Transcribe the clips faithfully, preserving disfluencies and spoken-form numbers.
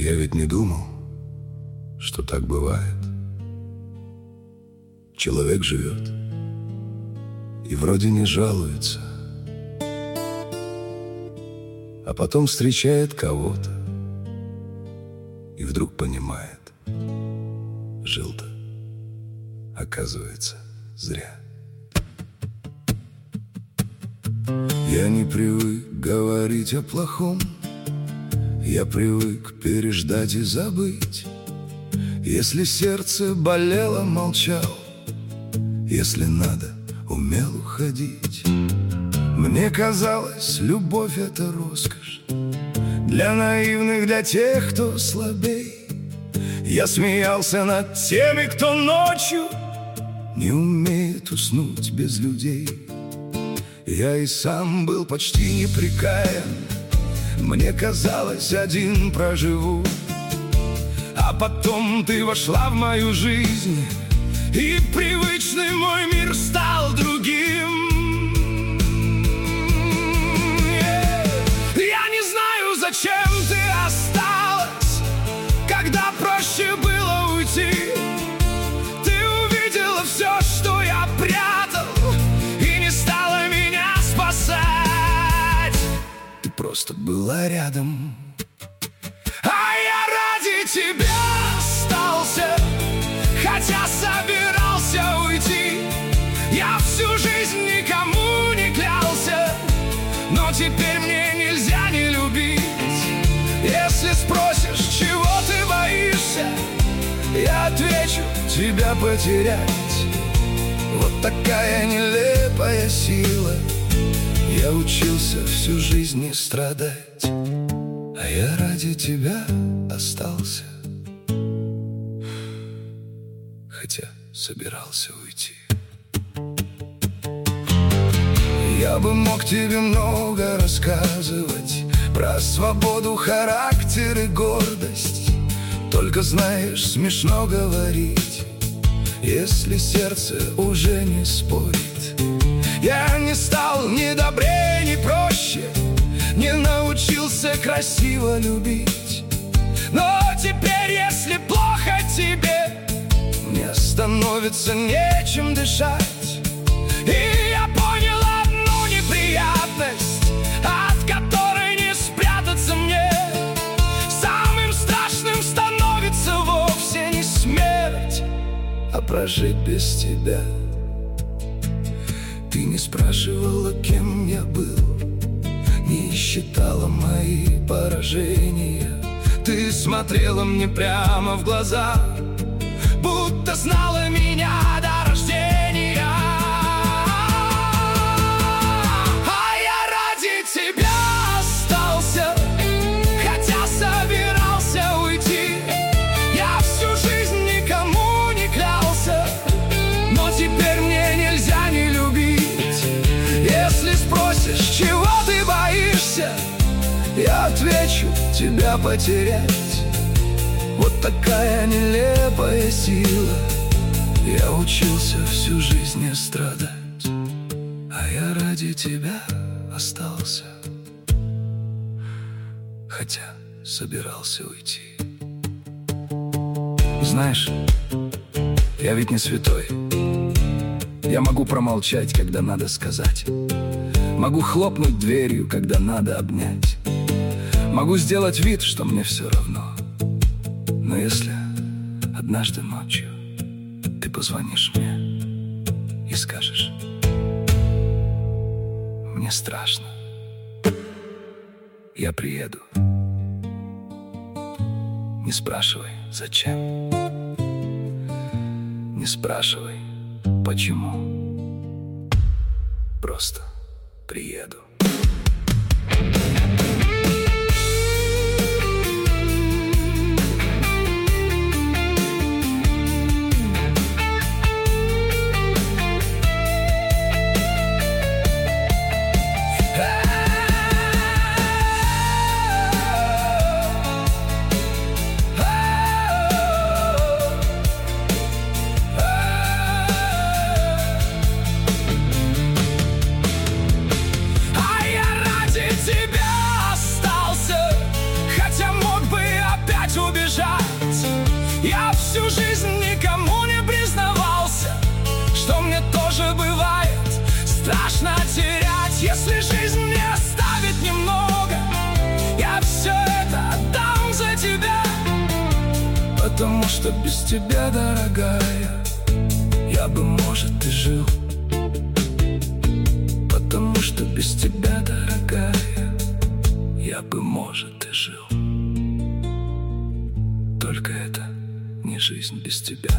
Я ведь не думал, что так бывает. Человек живет и вроде не жалуется, а потом встречает кого-то и вдруг понимает: жил-то, оказывается, зря. Я не привык говорить о плохом, я привык переждать и забыть. Если сердце болело, молчал, если надо, умел уходить. Мне казалось, любовь — это роскошь для наивных, для тех, кто слабей. Я смеялся над теми, кто ночью не умеет уснуть без людей. Я и сам был почти неприкаян, мне казалось, один проживу. А потом ты вошла в мою жизнь, и привычный мой мир стал другим. Я не знаю, зачем ты осталась, когда проще было уйти. Ты увидела все, что я прятал, и не стала меня спасать. Ты просто была рядом, а я ради тебя остался, хотя собирался уйти. Я всю жизнь никому не клялся, но теперь мне нельзя не любить. Если спросишь, чего ты боишься, я отвечу: тебя потерять. Вот такая нелепая сила. Я учился всю жизнь не страдать, а я ради тебя остался, хотя собирался уйти. Я бы мог тебе много рассказывать про свободу, характер и гордость. Только знаешь, смешно говорить, если сердце уже не спорит. Я не стал ни добрее, ни проще, не научился красиво любить. Но теперь, если плохо тебе, мне становится нечем дышать. И я понял одну неприятность, от которой не спрятаться мне. Самым страшным становится вовсе не смерть, а прожить без тебя. Ты не спрашивала, кем я был, не считала мои поражения. Ты смотрела мне прямо в глаза, будто знала меня до рождения. А я ради тебя остался, хотя собирался уйти. Я всю жизнь никому не клялся, но теперь мне нельзя не любить. Если спросишь, чего ты боишься, я отвечу: тебя потерять. Вот такая нелепая сила. Я учился всю жизнь не страдать, а я ради тебя остался, хотя собирался уйти. Знаешь, я ведь не святой. Я могу промолчать, когда надо сказать. Могу хлопнуть дверью, когда надо обнять. Могу сделать вид, что мне все равно. Но если однажды ночью ты позвонишь мне и скажешь: мне страшно, я приеду. Не спрашивай, зачем. Не спрашивай, почему. Просто приеду. I Потому что без тебя, дорогая, я бы, может, и жил. Потому что без тебя, дорогая, я бы, может, и жил. Только это не жизнь без тебя.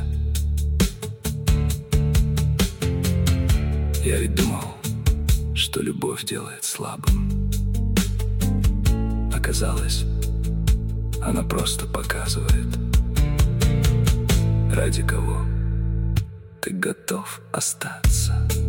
Я ведь думал, что любовь делает слабым. Оказалось, она просто показывает, ради кого ты готов остаться.